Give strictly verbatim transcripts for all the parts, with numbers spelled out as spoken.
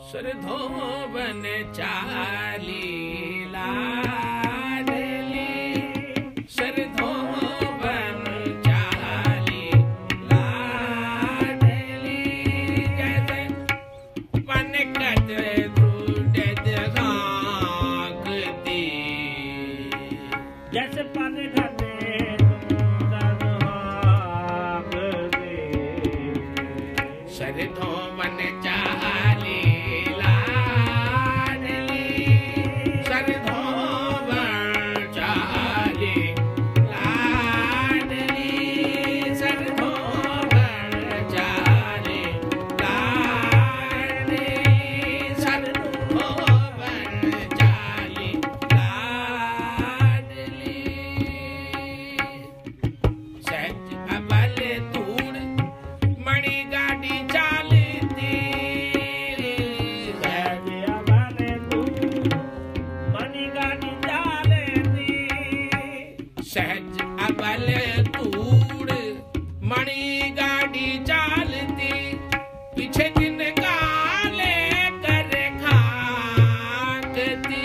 सरधोवन चाली लाडली, सरधोवन चाली लाडली, जैसे पनकत ढूंढत झांकती, जैसे पनकत ढूंढत झांकती, सरधोवन चाली सहज अबल तूड़ मणि गाड़ी चालती, पीछे दिन काले कर खाकती,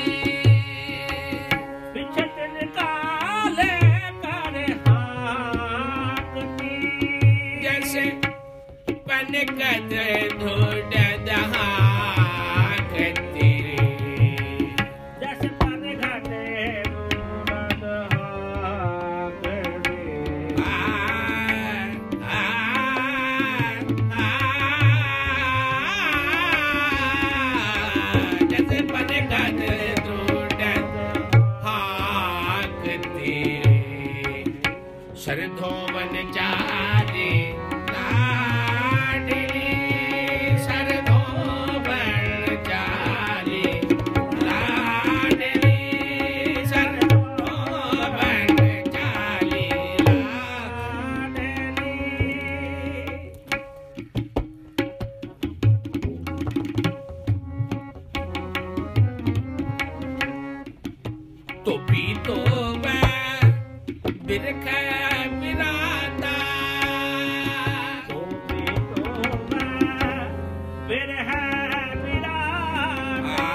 पीछे दिन काले कर खाकती, जैसे पनकत ढूंढत झांकती, जैसे पनकत सरधोवन चाली लाडली, सरधोवन चाली लाडली, सरधोवन चाली लाडली। तो भी तो मैं बिरख बिराता, तो भी तो मैं बिरह बिराता,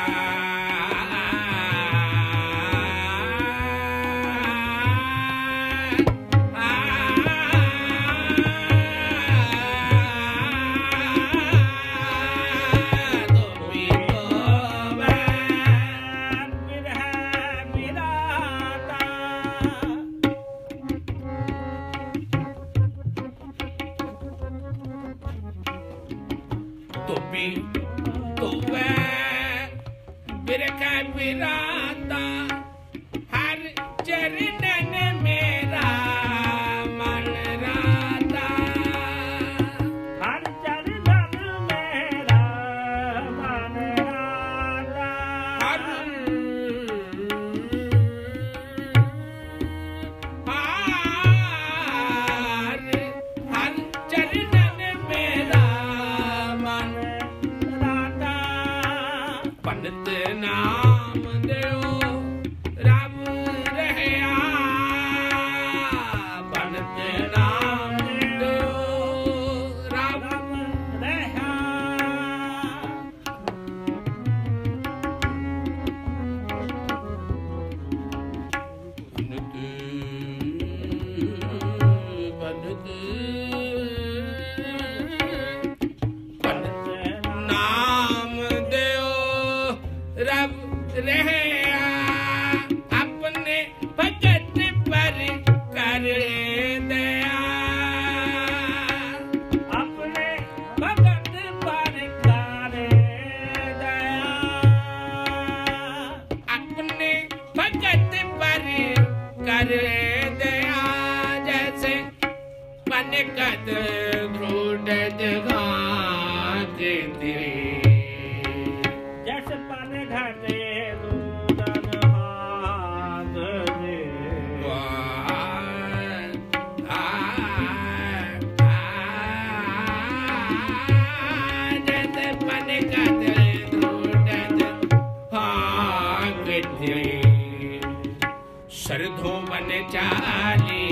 तो भी तो मैं बिरह बिराता, तो भी तो वह बिरख बिराता, हर चरणन मेरा मन राता, हर चरणन मेरा मन राता, हर हर हर चरणन मेरा मन राता, पंडित नाम देओ रब रहया, पंडित नाम देओ रब रहा, पंडित पंडित पंडित नाम देओ रब रहया, अपने भगत पर कर दया, अपने भगत पर कर दया, अपने भगत पर कर दया, जैसे पनकत ढूंढत झांकती, जैसे पनघट ढूंढत झांकती, जैसे पनकत ढूंढत झांकती, सरधोवन चाली